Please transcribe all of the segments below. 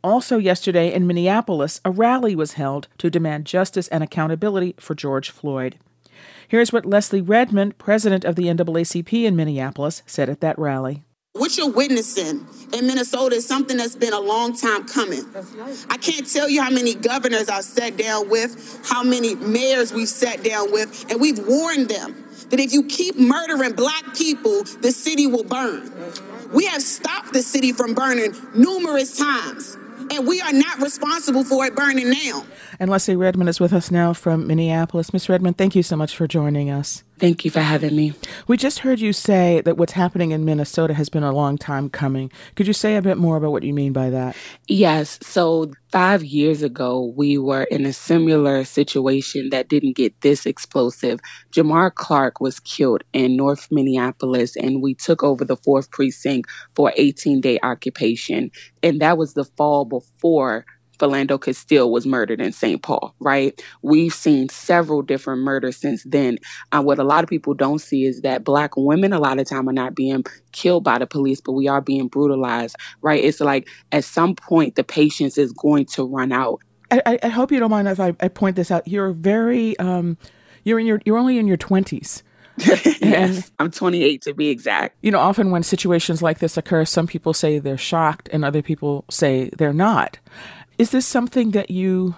Also yesterday in Minneapolis, a rally was held to demand justice and accountability for George Floyd. Here's what Leslie Redmond, president of the NAACP in Minneapolis, said at that rally. What you're witnessing in Minnesota is something that's been a long time coming. I can't tell you how many governors I've sat down with, how many mayors we've sat down with, and we've warned them that if you keep murdering Black people, the city will burn. We have stopped the city from burning numerous times, and we are not responsible for it burning now. And Leslie Redmond is with us now from Minneapolis. Ms. Redmond, thank you so much for joining us. Thank you for having me. We just heard you say that what's happening in Minnesota has been a long time coming. Could you say a bit more about what you mean by that? Yes. So 5 years ago, we were in a similar situation that didn't get this explosive. Jamar Clark was killed in North Minneapolis, and we took over the 4th precinct for 18-day occupation. And that was the fall before Philando Castile was murdered in St. Paul, right? We've seen several different murders since then. What a lot of people don't see is that Black women a lot of time are not being killed by the police, but we are being brutalized, right? It's like at some point the patience is going to run out. I hope you don't mind if I point this out. You're very, you're only in your 20s. Yes, I'm 28 to be exact. You know, often when situations like this occur, some people say they're shocked and other people say they're not. Is this something that you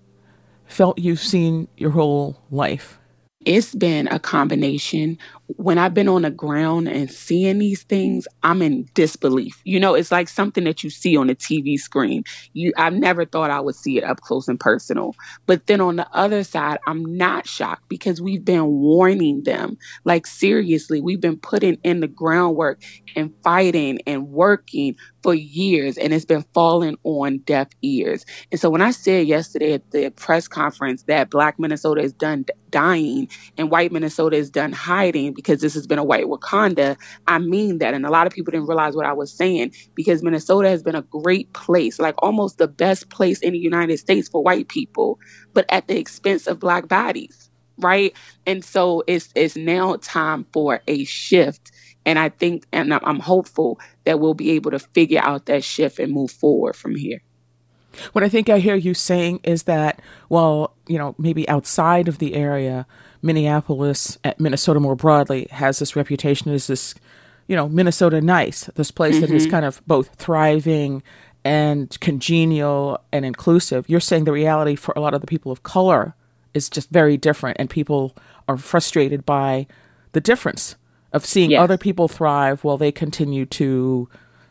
felt you've seen your whole life? It's been a combination. When I've been on the ground and seeing these things, I'm in disbelief. You know, it's like something that you see on a TV screen. I've never thought I would see it up close and personal. But then on the other side, I'm not shocked because we've been warning them. Like, seriously, we've been putting in the groundwork and fighting and working for years, and it's been falling on deaf ears. And so when I said yesterday at the press conference that Black Minnesota is done dying and white Minnesota is done hiding because this has been a white Wakanda, I mean that. And a lot of people didn't realize what I was saying, because Minnesota has been a great place, like almost the best place in the United States for white people, but at the expense of Black bodies, right? And so it's now time for a shift. And I think, and I'm hopeful that we'll be able to figure out that shift and move forward from here. What I think I hear you saying is that, well, you know, maybe outside of the area, Minneapolis, Minnesota more broadly, has this reputation as this, you know, Minnesota nice, this place that is kind of both thriving and congenial and inclusive. You're saying the reality for a lot of the people of color is just very different, and people are frustrated by the difference of seeing other people thrive while they continue to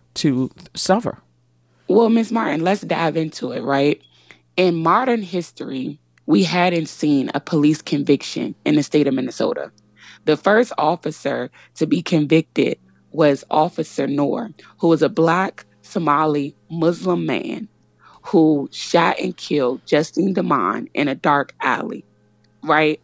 suffer. Well, Ms. Martin, let's dive into it, right? In modern history, we hadn't seen a police conviction in the state of Minnesota. The first officer to be convicted was Officer Noor, who was a Black Somali Muslim man who shot and killed Justine Damond in a dark alley, right?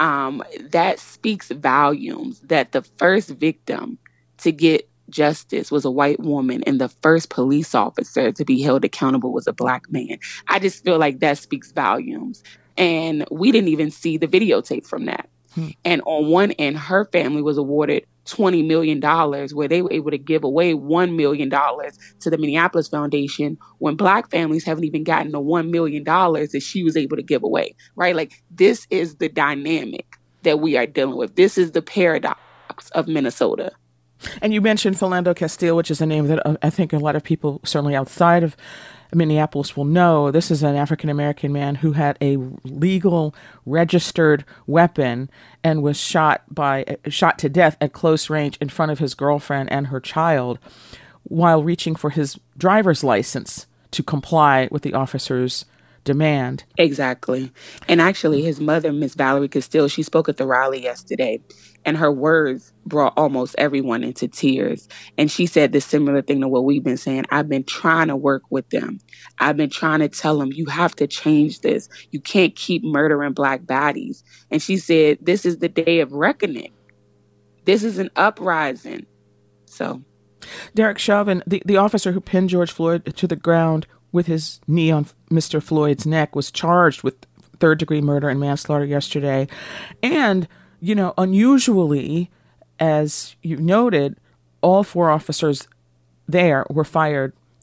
That speaks volumes that the first victim to get justice was a white woman and the first police officer to be held accountable was a Black man. I just feel like that speaks volumes. And we didn't even see the videotape from that. And on one end, her family was awarded $20 million, where they were able to give away $1 million to the Minneapolis Foundation, when Black families haven't even gotten the $1 million that she was able to give away, right? Like, this is the dynamic that we are dealing with. This is the paradox of Minnesota. And you mentioned Philando Castile, which is a name that I think a lot of people, certainly outside of Minneapolis, will know. This is an African-American man who had a legal, registered weapon and was shot to death at close range in front of his girlfriend and her child while reaching for his driver's license to comply with the officer's demand. Exactly. And actually, his mother, Miss Valerie Castile, she spoke at the rally yesterday, and her words brought almost everyone into tears. And she said the similar thing to what we've been saying. I've been trying to work with them. I've been trying to tell them, you have to change this. You can't keep murdering Black bodies. And she said, this is the day of reckoning. This is an uprising. So, Derek Chauvin, the officer who pinned George Floyd to the ground with his knee on Mr. Floyd's neck, was charged with third-degree murder and manslaughter yesterday. And, you know, unusually, as you noted, all four officers there were fired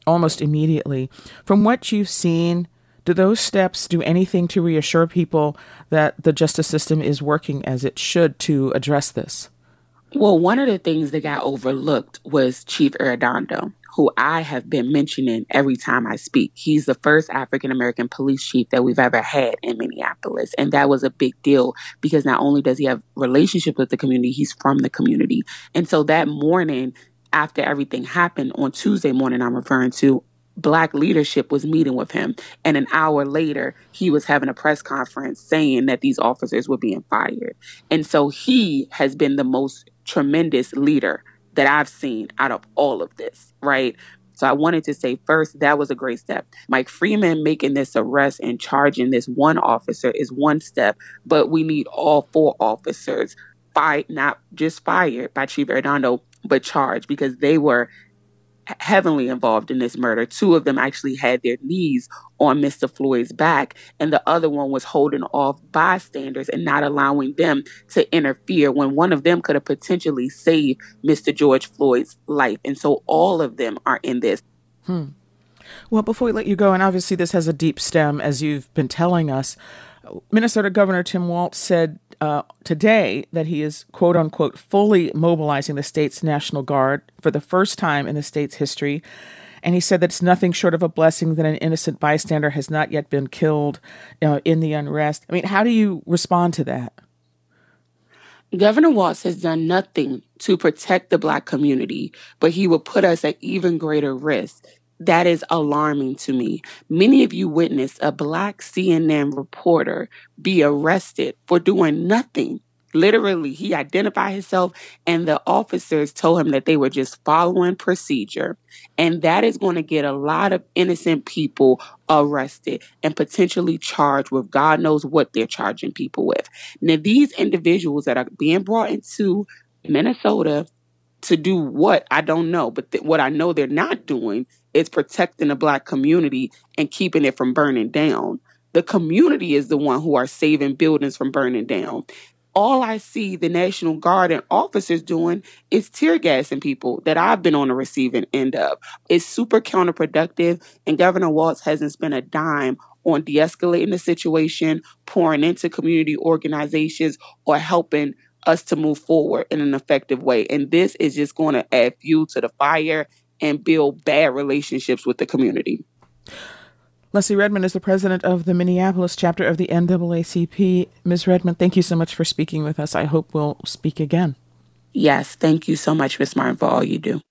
almost immediately. From what you've seen, do those steps do anything to reassure people that the justice system is working as it should to address this? Well, one of the things that got overlooked was Chief Arredondo, who I have been mentioning every time I speak. He's the first African-American police chief that we've ever had in Minneapolis. And that was a big deal because not only does he have relationship with the community, he's from the community. And so that morning, after everything happened, on Tuesday morning, I'm referring to, Black leadership was meeting with him. And an hour later, he was having a press conference saying that these officers were being fired. And so he has been the most tremendous leader that I've seen out of all of this, right? So I wanted to say first, that was a great step. Mike Freeman making this arrest and charging this one officer is one step, but we need all 4 officers not just fired by Chief Arredondo, but charged because they were heavily involved in this murder. 2 of them actually had their knees on Mr. Floyd's back, and the other one was holding off bystanders and not allowing them to interfere when one of them could have potentially saved Mr. George Floyd's life. And so all of them are in this. Well, before we let you go, and obviously this has a deep stem, as you've been telling us, Minnesota Governor Tim Walz said today that he is, quote unquote, fully mobilizing the state's National Guard for the first time in the state's history. And he said that it's nothing short of a blessing that an innocent bystander has not yet been killed in the unrest. I mean, how do you respond to that? Governor Walz has done nothing to protect the Black community, but he will put us at even greater risk. That is alarming to me. Many of you witnessed a Black CNN reporter be arrested for doing nothing. Literally, he identified himself and the officers told him that they were just following procedure. And that is going to get a lot of innocent people arrested and potentially charged with God knows what they're charging people with. Now, these individuals that are being brought into Minnesota to do what? I don't know. But what I know they're not doing is protecting the Black community and keeping it from burning down. The community is the one who are saving buildings from burning down. All I see the National Guard and officers doing is tear gassing people that I've been on the receiving end of. It's super counterproductive, and Governor Walz hasn't spent a dime on de-escalating the situation, pouring into community organizations, or helping us to move forward in an effective way. And this is just going to add fuel to the fire and build bad relationships with the community. Leslie Redmond is the president of the Minneapolis chapter of the NAACP. Ms. Redmond, thank you so much for speaking with us. I hope we'll speak again. Yes, thank you so much, Ms. Martin, for all you do.